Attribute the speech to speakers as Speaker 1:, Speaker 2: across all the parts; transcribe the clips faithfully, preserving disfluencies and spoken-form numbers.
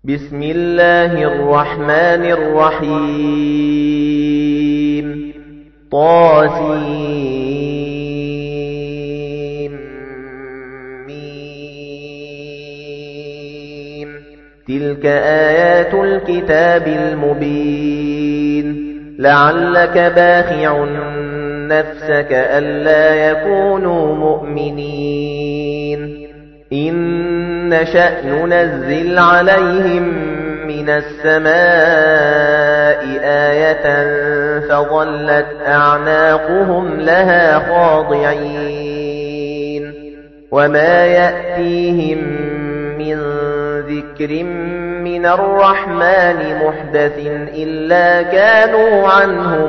Speaker 1: بسم الله الرحمن الرحيم طاسيم ميم تلك آيات الكتاب المبين لعلك باخع نفسك ألا يكونوا مؤمنين إن نشأ ننزل عليهم من السماء آية فظلت أعناقهم لها خاضعين وما يأتيهم من ذكر من الرحمن محدث إلا كانوا عنه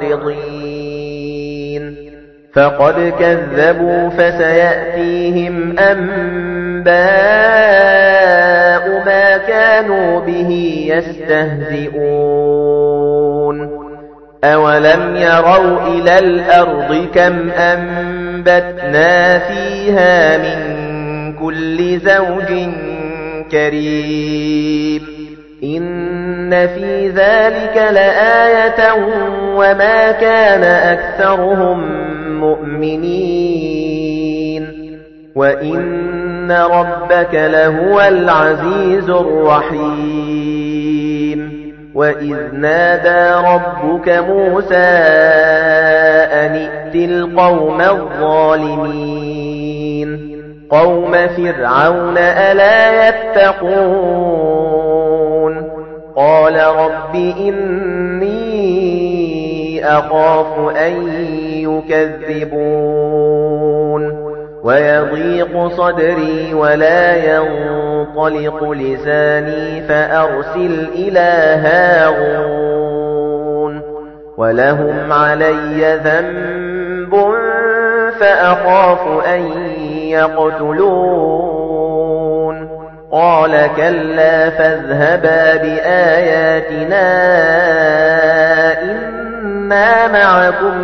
Speaker 1: معرضين فقد كذبوا فسيأتيهم أنباء ما كانوا به يستهزئون أولم يروا إلى الأرض كم أنبتنا فيها من كل زوج كريم إن في ذلك لآية وما كان أكثرهم مؤمنين وإن ربك لهو العزيز الرحيم وإذ نادى ربك موسى أن ائت القوم الظالمين قوم فرعون ألا يتقون قال رب إني أخاف أن يكذبون ويضيق صدري ولا ينطلق لساني فأرسل إلى هارون ولهم علي ذنب فأخاف أن يقتلون قال كلا فاذهبا بآياتنا إنا معكم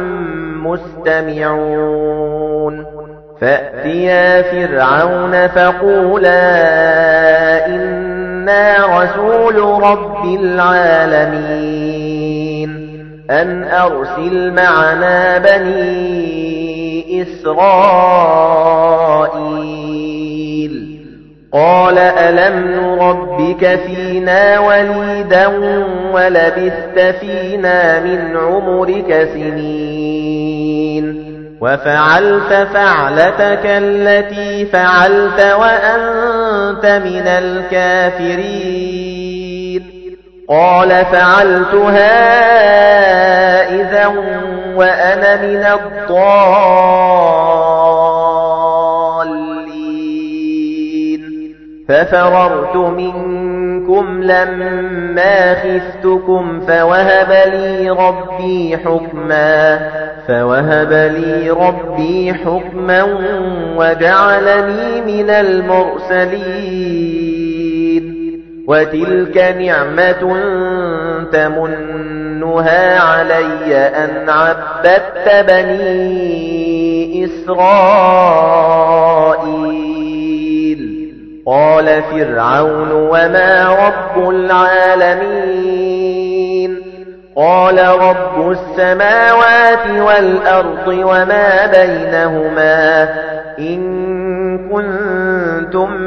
Speaker 1: مستمعون فأتيا فرعون فقولا إنا رسول رب العالمين أن أرسل معنا بني إسرائيل قال ألم نربك فينا وليدا ولبثت فينا من عمرك سنين وفعلت فعلتك التي فعلت وأنت من الكافرين قال فعلتها إذا وأنا من الضالين ففررت منكم لما خفتكم فوهب لي ربي حكما فوهب لي ربي حكما وجعلني من المرسلين وتلك نعمة تمنها علي أن عبدت بني إسرائيل قال فرعون وما رب العالمين قال رب السماوات والأرض وما بينهما إن كنتم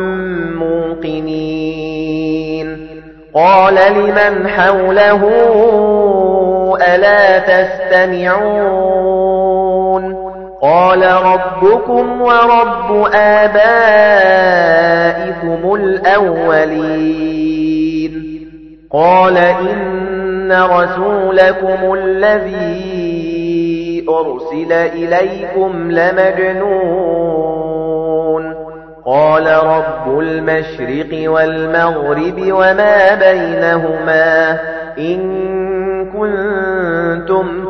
Speaker 1: موقنين قال لمن حوله ألا تستمعون قال ربكم ورب آبائكم الأولين قال إن رسولكم الذي أرسل إليكم لمجنون قال رب المشرق والمغرب وما بينهما إن كنتم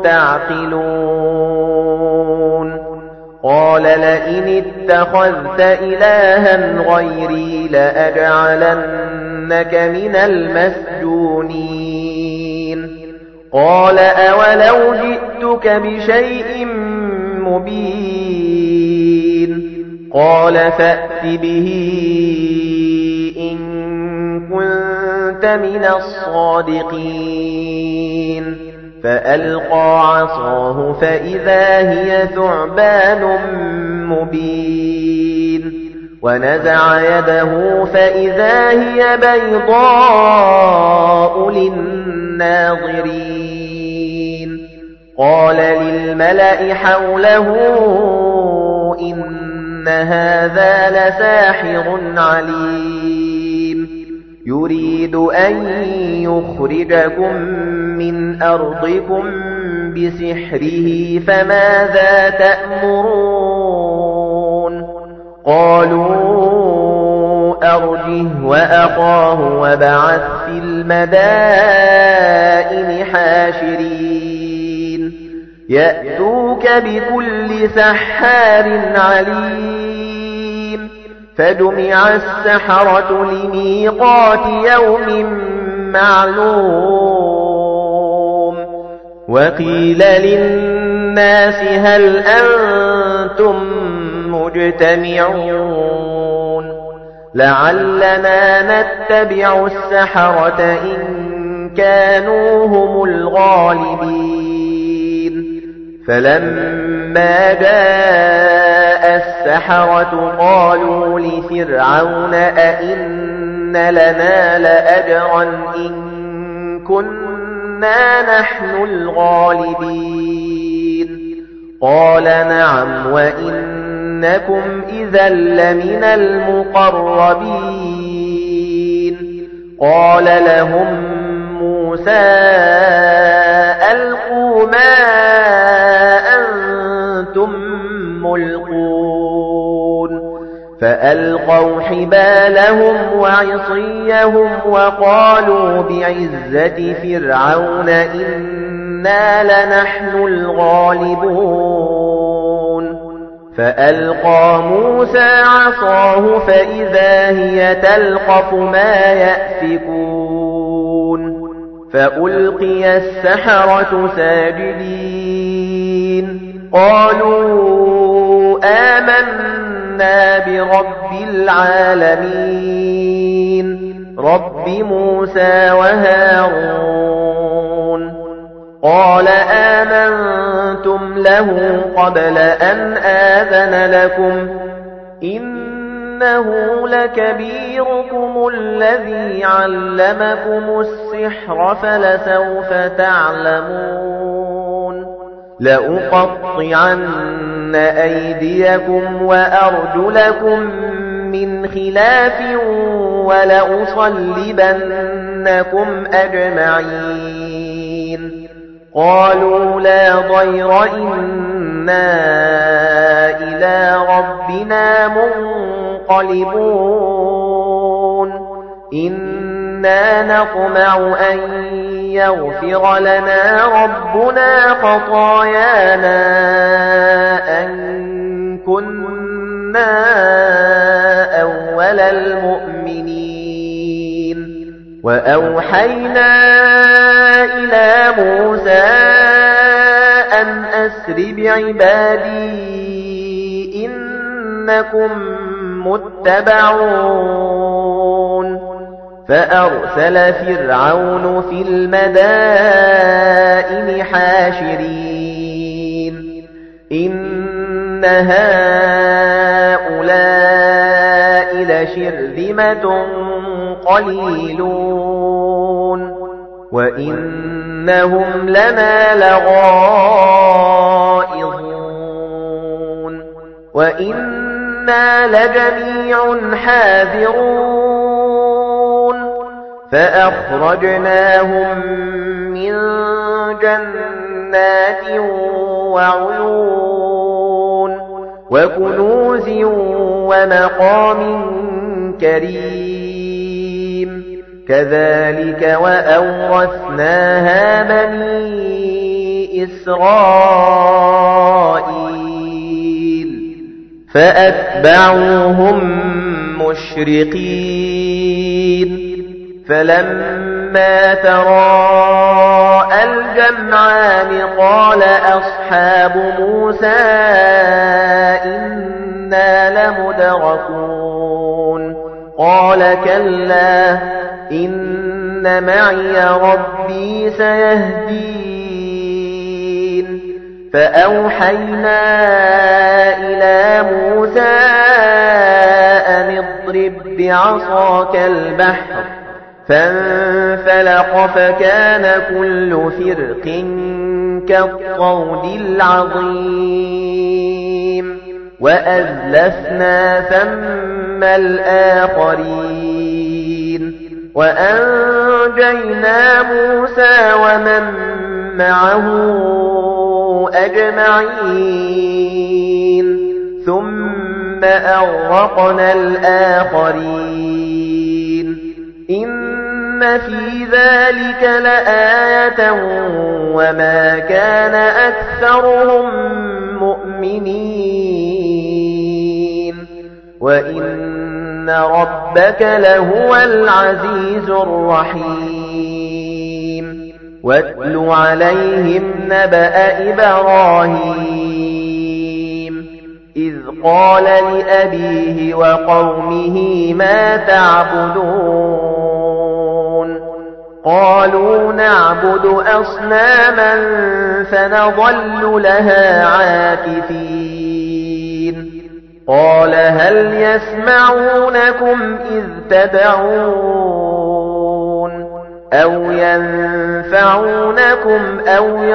Speaker 1: تعقلون قال لئن اتخذت إلها غيري لأجعلنك من المسجونين قال أولو جئتك بشيء مبين قال فأت به إن كنت كنت من الصادقين فألقى عصاه فإذا هي ثعبان مبين ونزع يده فإذا هي بيضاء للناظرين قال للملأ حوله إن هذا لساحر عليم يريد أن يخرجكم من أرضكم بسحره فماذا تأمرون قالوا أرجه وأخاه وابعث في المدائن حاشرين يأتوك بكل سحار عليم فجمع السحرة لميقات يوم معلوم وقيل للناس هل أنتم مجتمعون لعلنا نتبع السحرة إن كانوا هم الغالبين فلما جاء السحرة قالوا لفرعون أئن لنا لأجرا إن كنا نحن الغالبين قال نعم وإنكم إذا لمن المقربين قال لهم موسى ألقوا ما أنتم ملقون فألقوا حبالهم وعصيهم وقالوا بعزة فرعون إنا لنحن الغالبون فألقى موسى عصاه فإذا هي تلقف ما يأفكون فألقي السحرة ساجدين قالوا آمنا برب العالمين رب موسى وهارون قال آمنتم له قبل أن آذن لكم إنه لكبيركم الذي علمكم السحر فلسوف تعلمون لأقطعن أيديكم وأرجلكم من خلاف ولأصلبنكم أجمعين قالوا لا ضير إنا إلى ربنا منقلبون إنا نطمع أن يغفر لنا ربنا خطايانا أن كنا أول المؤمنين وأوحينا إلى موسى أن أسر بعبادي إنكم متبعون فأرسل فرعون في المدائن حاشرين إن هؤلاء لشرذمة قليلون وإنهم لنا لغائظون وإنا لجميع حاذرون فأخرجناهم من جنات وعيون وكنوز ومقام كريم كذلك وأورثناها بني إسرائيل فأتبعوهم مشرقين فلما تراءى الجمعان قال أصحاب موسى إنا لمدركون قال كلا إن إن معي ربي سيهدين فأوحينا إلى موسى أن اضرب بعصاك البحر فانفلق فكان كل فرق كالطود العظيم وأزلفنا ثم الآخرين وأنجينا موسى ومن معه أجمعين ثم أغرقنا الآخرين إن في ذلك لآية وما كان أكثرهم مؤمنين وإن ربك لهو العزيز الرحيم واتل عليهم نبأ إبراهيم إذ قال لأبيه وقومه ما تعبدون قالوا نعبد أصناما فنظل لها عاكفين قال هل يسمعونكم إذ تدعون أو ينفعونكم أو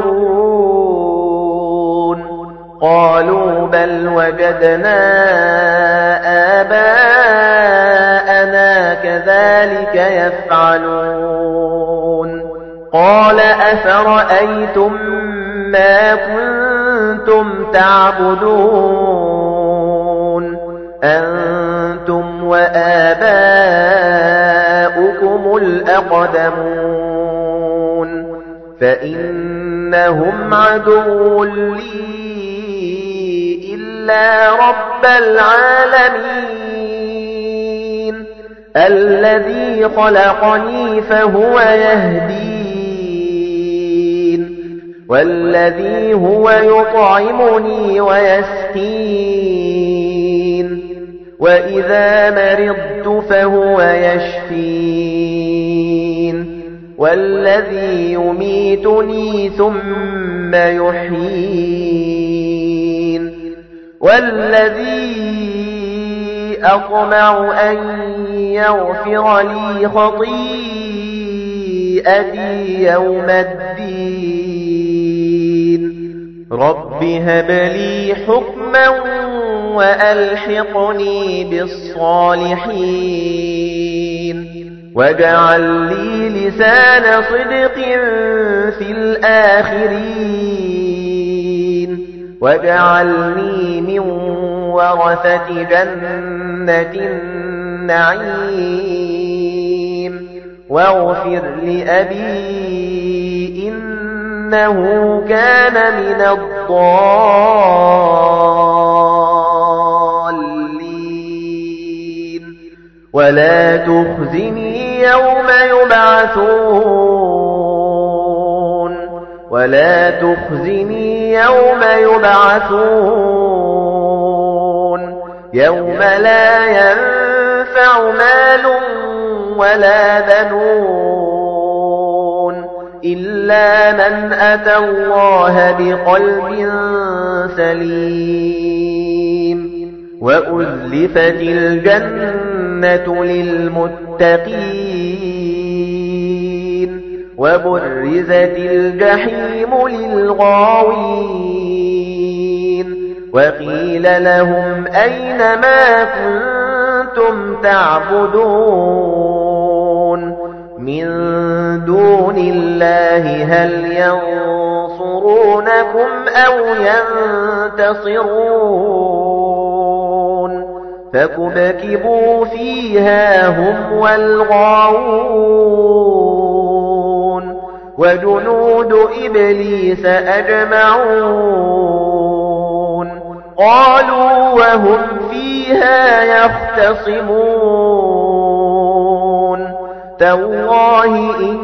Speaker 1: يضرون قالوا بل وجدنا آباءنا كذلك يفعلون قال أفرأيتم ما كنتم تعبدون أنتم وآباؤكم الأقدمون فإنهم عدو لي إلا رب العالمين الذي خلقني فهو يهدين والذي هو يطعمني ويسقين وإذا مرضت فهو يشفين والذي يميتني ثم يحيين والذي أطمع أن يغفر لي خطيئتي يوم الدين رب هب لي حكما وألحقني بالصالحين واجعل لي لسان صدق في الآخرين واجعلني من ورثة جنة النعيم واغفر لأبي إنه كان من الضالين ولا تخزني يوم يبعثون ولا تخزني يوم يبعثون يوم لا ينفع مال ولا بنون إلا من أتى الله بقلب سليم وأزلفت الجنة للمتقين وبرزت الجحيم للغاوين وقيل لهم أين ما كنتم تعبدون من دون الله هل ينصرونكم أو ينتصرون فكبكبوا فيها هم والغاوون وجنود إبليس أجمعون قالوا وهم فيها يختصمون تالله إن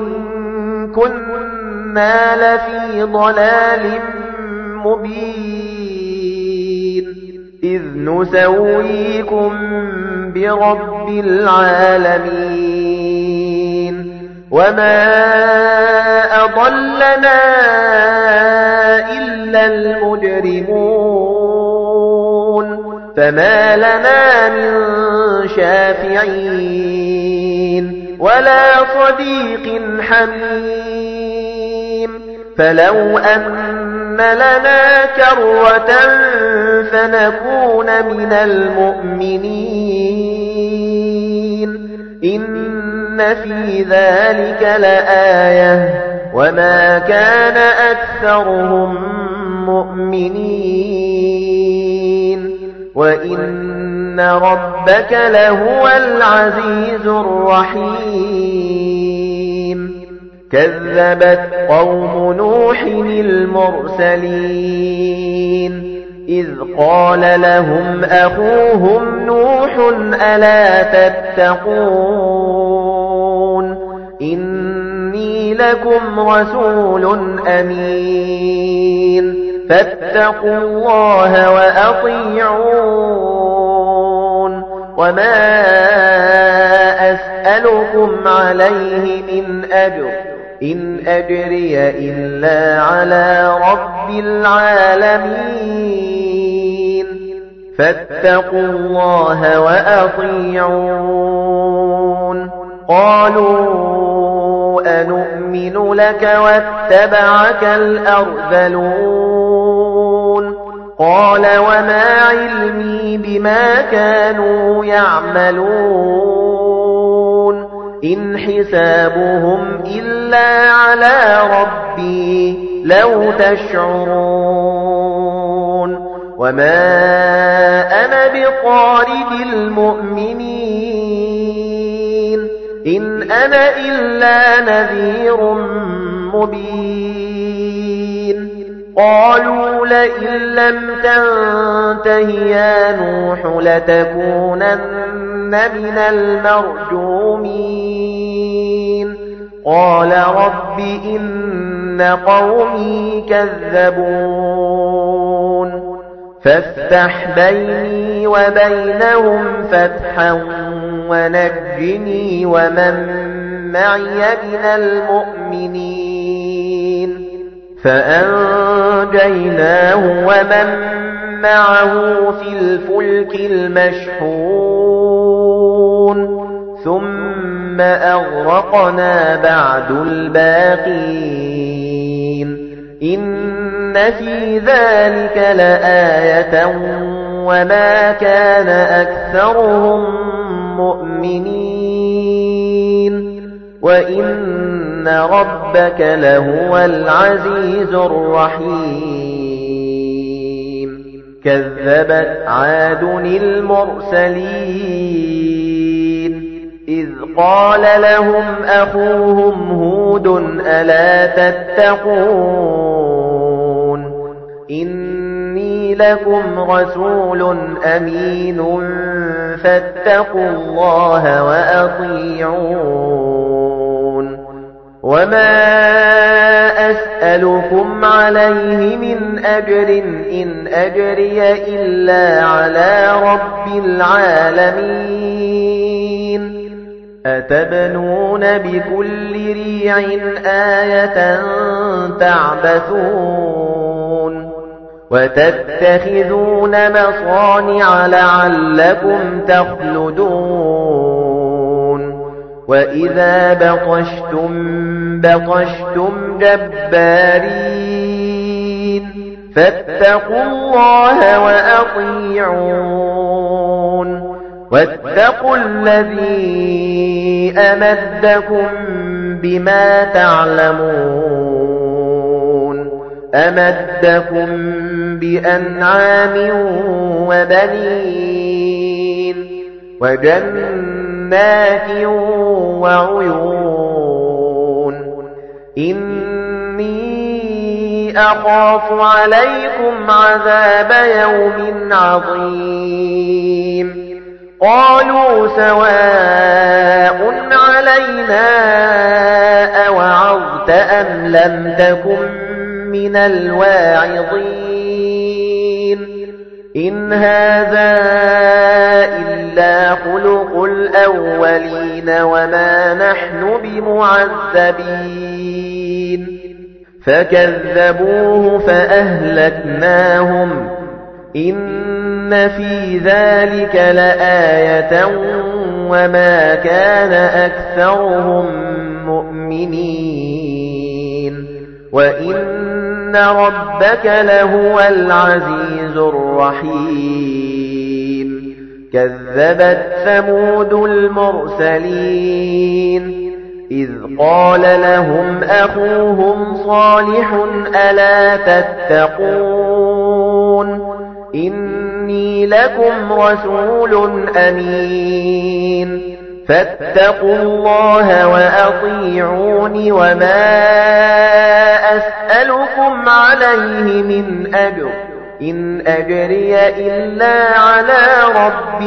Speaker 1: كنا لفي ضلال مبين إذ نسويكم برب العالمين وما أضلنا إلا المجرمون فما لنا من شافعين ولا صديق حميم فلو أن لنا كرة فنكون من المؤمنين إن في ذلك لآية وما كان أكثرهم مؤمنين وإن ربك لهو العزيز الرحيم كذبت قوم نوح المرسلين إذ قال لهم أخوهم نوح ألا تتقون إني لكم رسول أمين فاتقوا الله وأطيعون وما أسألكم عليه من أجر إن أجري إلا على رب العالمين فاتقوا الله وأطيعون قالوا أنؤمن لك واتبعك الأرذلون قال وما علمي بما كانوا يعملون إن حسابهم إلا على ربي لو تشعرون وما أنا بطارد المؤمنين إن أنا إلا نذير مبين قالوا لئن لم تنته يا نوح لتكونن من المرجومين قال رب إن قومي كذبون فافتح بيني وبينهم فتحا ونجني ومن معي من المؤمنين فأنجيناه ومن معه في الفلك المشحون ثم أغرقنا بعد الباقين إن في ذلك لآية وما كان أكثرهم مؤمنين وإن ربك لهو العزيز الرحيم كذبت عاد المرسلين إذ قال لهم أخوهم هود ألا تتقون إني لكم رسول أمين فاتقوا الله وأطيعون وما أسألكم عليه من أجر إن أجري إلا على رب العالمين أتبنون بكل ريع آية تعبثون وتتخذون مصانع لعلكم تخلدون وإذا بطشتم بطشتم جبارين فاتقوا الله وأطيعون واتقوا الذي أمدكم بما تعلمون أمدكم بأنعام وبنين وجنات وعيون إني أخاف عليكم عذاب يوم عظيم قالوا سواء علينا أوعظت أم لم تكن من الواعظين إِنْ هَذَا إِلَّا خُلُقُ الْأَوَّلِينَ وَمَا نَحْنُ بِمُعَذَّبِينَ فَكَذَّبُوهُ فَأَهْلَكْنَاهُمْ إِنَّ فِي ذَلِكَ لَآيَةً وَمَا كَانَ أَكْثَرُهُم مُؤْمِنِينَ وَإِنَّ رَبَّكَ لَهُوَ الْعَزِيزُ الرَّحِيمُ كَذَّبَتْ ثَمُودُ الْمُرْسَلِينَ إِذْ قَالَ لَهُمْ أَخُوهُمْ صَالِحٌ أَلَا تَتَّقُونَ إِنِّي لَكُمْ رَسُولٌ أَمِينٌ فَاتَّقُوا اللَّهَ وَأَطِيعُونِ وَمَا أَسْأَلُكُمْ عَلَيْهِ مِنْ أَجْرٍ إِنْ أَجْرِيَ إِلَّا عَلَى رَبِّ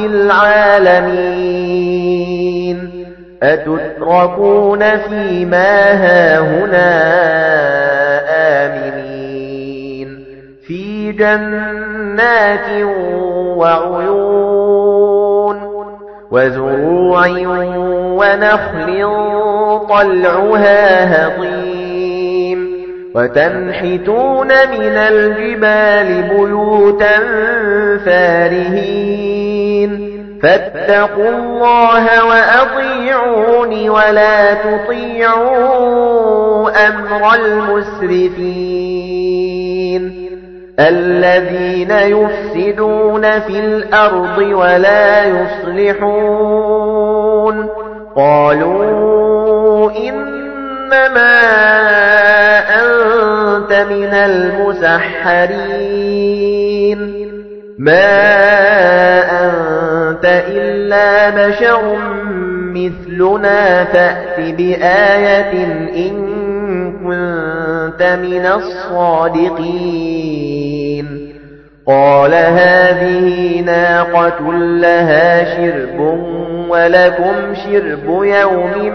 Speaker 1: الْعَالَمِينَ أَتُتْرَكُونَ فِيمَا هَاهُنَا آمِنِينَ فِي جَنَّاتٍ وَعُيُونٍ وَزُرُوعٍ وَنَخْلٍ طَلْعُهَا هَضِيمٌ وَتَنْحِتُونَ مِنَ الْجِبَالِ بُيُوتًا فَارِهِينَ فَاتَّقُوا اللَّهَ وَأَطِيعُونِ وَلَا تُطِيعُوا أَمْرَ الْمُسْرِفِينَ الَّذِينَ يُفْسِدُونَ فِي الْأَرْضِ وَلَا يُصْلِحُونَ قَالُوا إِنَّمَا أَنْتَ مِنَ الْمُسَحَّرِينَ مَا أَنْتَ إِلَّا بَشَرٌ مِثْلُنَا فَأْتِ بِآيَةٍ إِن كُنتَ مِنَ الصَّادِقِينَ قَالَ هَٰذِهِ نَاقَةٌ لَهَا شِرْبٌ وَلَكُمْ شِرْبُ يَوْمٍ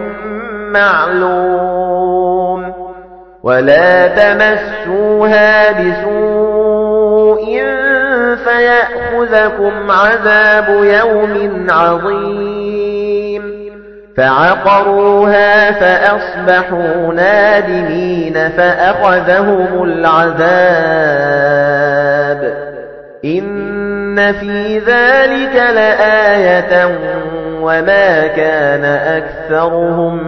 Speaker 1: مَّعْلُومٍ وَلَا تَمَسُّوهَا بِسُوءٍ فَيَأْخُذَكُمْ عَذَابُ يَوْمٍ عَظِيمٍ فَعَقَرُوهَا فَأَصْبَحُوا نَادِمِينَ فَأَخَذَهُمُ الْعَذَابُ إِنَّ فِي ذَلِكَ لَآيَةً وَمَا كَانَ أَكْثَرُهُم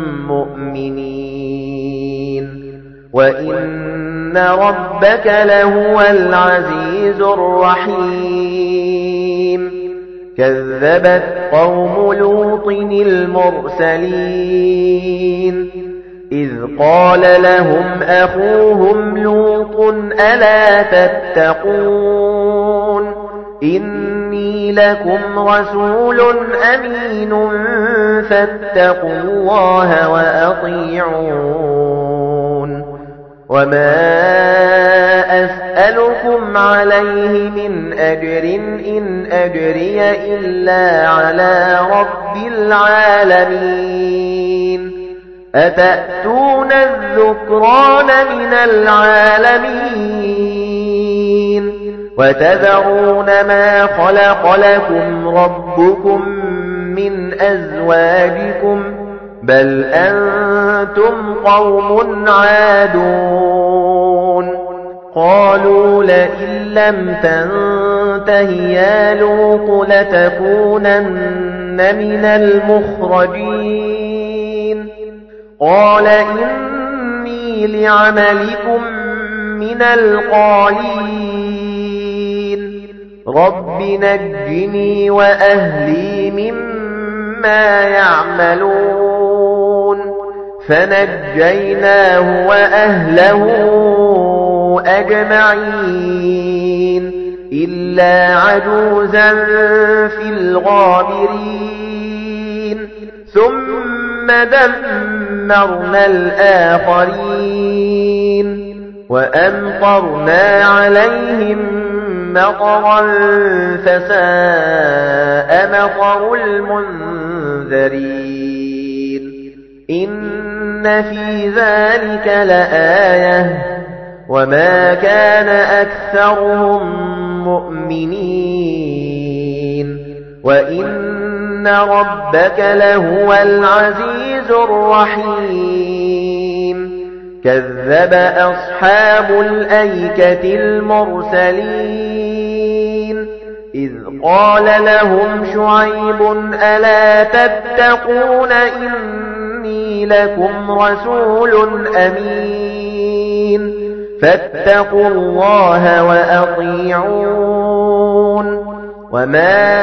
Speaker 1: مُّؤْمِنِينَ وَإِنَّ رَبَّكَ لَهُوَ الْعَزِيزُ الرَّحِيمُ كَذَّبَتْ قَوْمُ لُوطٍ الْمُرْسَلِينَ إِذْ قَالَ لَهُمْ أَخُوهُمْ لُوطٌ أَلَا تَتَّقُونَ إِنِّي لَكُمْ رَسُولٌ أَمِينٌ فَاتَّقُوا اللَّهَ وَأَطِيعُونِ وَمَا أَسْأَلُكُمْ عَلَيْهِ مِنْ أَجْرٍ إِنْ أَجْرِيَ إِلَّا عَلَى رَبِّ الْعَالَمِينَ أَتَأْتُونَ الذُّكْرَانَ مِنَ الْعَالَمِينَ وَتَذَرُونَ مَا خَلَقَ لَكُمْ رَبُّكُمْ مِنْ أَزْوَاجِكُمْ بَلْ أَنْتُمْ قَوْمٌ عَادُونَ قَالُوا لَئِن لَّمْ تَنْتَهِ يَا لُوطُ لَتَكُونَنَّ مِنَ الْمُخْرَجِينَ قَالَ إِنِّي لِعَمَلِكُمْ مِنَ الْقَالِينَ رَبِّ نَجِّنِي وَأَهْلِي مِمَّا يَعْمَلُونَ فَنَجَّيْنَاهُ وَأَهْلَهُ أَجْمَعِينَ إِلَّا عَجُوزًا فِي الْغَابِرِينَ ثُمَّ دَمَّرْنَا الْآخَرِينَ وَأَمْطَرْنَا عَلَيْهِم مَّطَرًا فَسَاءَ مَطَرُ الْمُنذَرِينَ إِنَّ فِي ذَلِكَ لَآيَةً وَمَا كَانَ أَكْثَرُهُم مؤمنين وإن ربك لهو العزيز الرحيم كذب أصحاب الأيكة المرسلين إذ قال لهم شعيب ألا تتقون إني لكم رسول أمين فاتقوا الله وأطيعون وما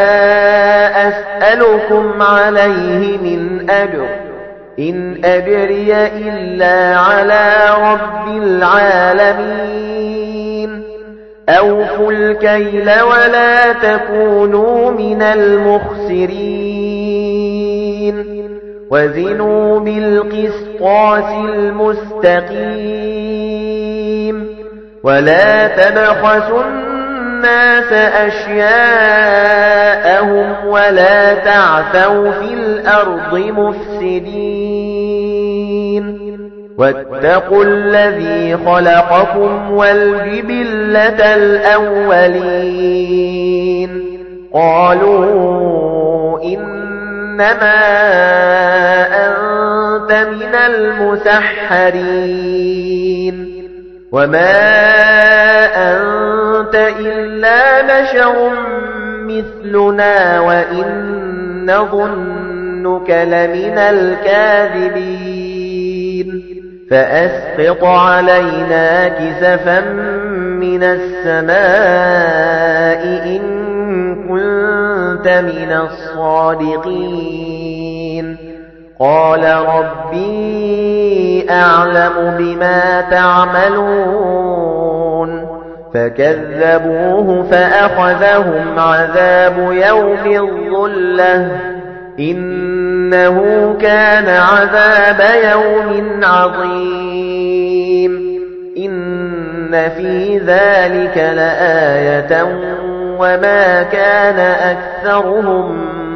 Speaker 1: أسألكم عليه من أجر إن أجري إلا على رب العالمين أوفوا الكيل ولا تكونوا من المخسرين وزنوا بالقسطاس المستقيم ولا تبخسوا الناس أشياءهم ولا تعثوا في الأرض مفسدين واتقوا الذي خلقكم والجبلة الأولين قالوا إنما أنت من المسحرين وما أنت إلا بشر مثلنا وإن نظنك لمن الكاذبين فأسقط علينا كسفا من السماء إن كنت من الصادقين قال ربي أعلم بما تعملون فكذبوه فأخذهم عذاب يوم الظلة إنه كان عذاب يوم عظيم إن في ذلك لآية وما كان أكثرهم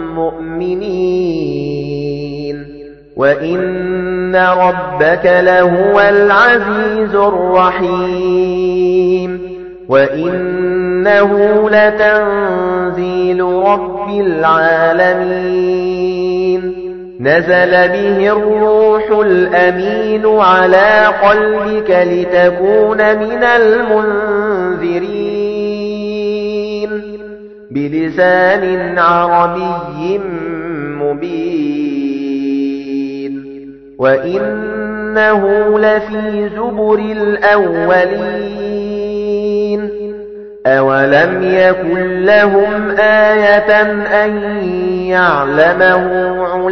Speaker 1: مؤمنين وإن ربك لهو العزيز الرحيم وإنه لتنزيل رب العالمين نزل به الروح الأمين على قلبك لتكون من المنذرين بلسان عربي مبين وإنه لفي زبر الأولين أولم يكن لهم آية أن يعلمه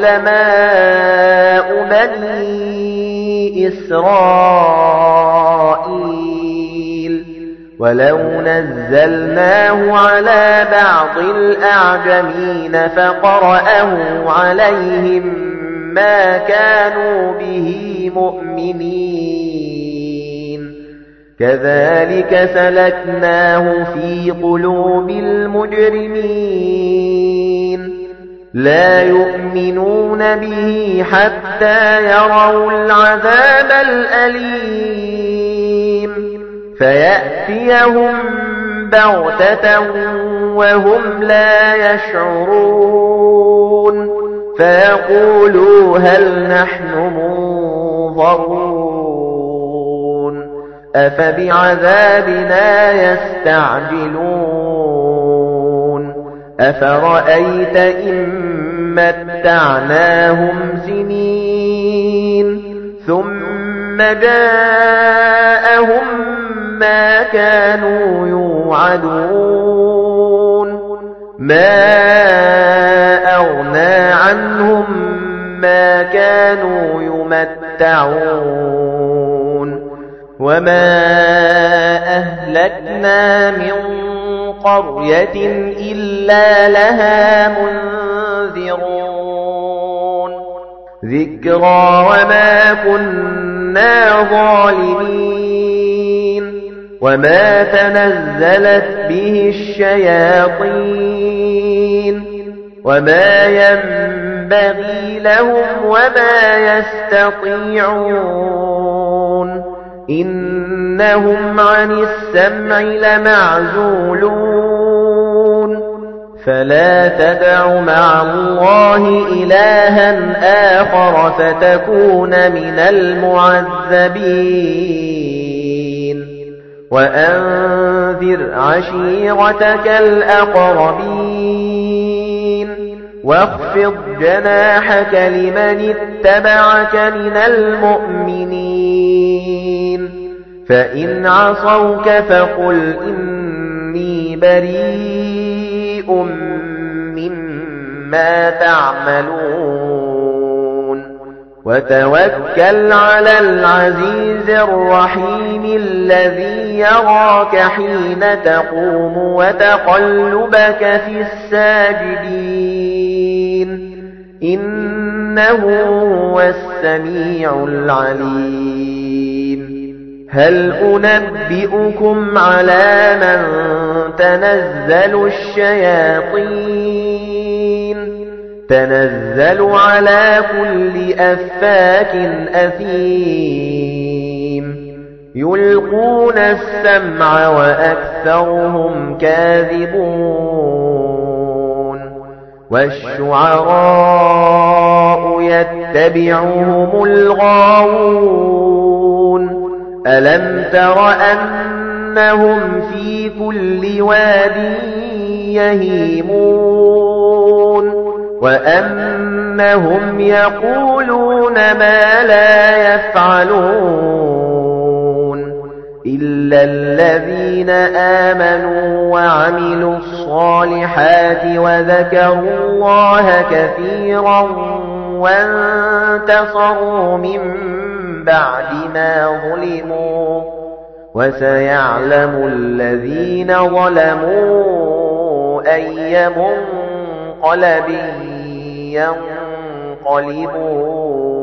Speaker 1: علماء بني إسرائيل ولو نزلناه على بعض الأعجمين فقرأه عليهم ما كانوا به مؤمنين كذلك سلكناه في قلوب المجرمين لا يؤمنون به حتى يروا العذاب الأليم فيأتيهم بغتة وهم لا يشعرون فيقولوا هل نحن منظرون أفبعذابنا يستعجلون أفرأيت إن متعناهم سنين ثم جاءهم ما كانوا يوعدون ما أغنى عنهم ما كانوا يمتعون وما أهلكنا من قرية إلا لها منذرون ذكرى وما كنا ظالمين وما تنزلت به الشياطين وما ينبغي لهم وما يستطيعون إنهم عن السمع لمعزولون فلا تدع مع الله إلها آخر فتكون من المعذبين وأنذر عشيرتك الأقربين واخفض جناحك لمن اتبعك من المؤمنين فإن عصوك فقل إني بريء مما تعملون وتوكل على العزيز الرحيم الذي يراك حين تقوم وتقلبك في الساجدين إنه هو السميع العليم هل أنبئكم على من تنزل الشياطين تنزل على كل أفاك أثيم يلقون السمع وأكثرهم كاذبون والشعراء يتبعهم الغاوون ألم تر أنهم في كل واد يهيمون وأنهم يقولون ما لا يفعلون إلا الذين آمنوا وعملوا الصالحات وذكروا الله كثيرا وانتصروا من بعد ما ظلموا وسيعلم الذين ظلموا أي منقلب ينقلبون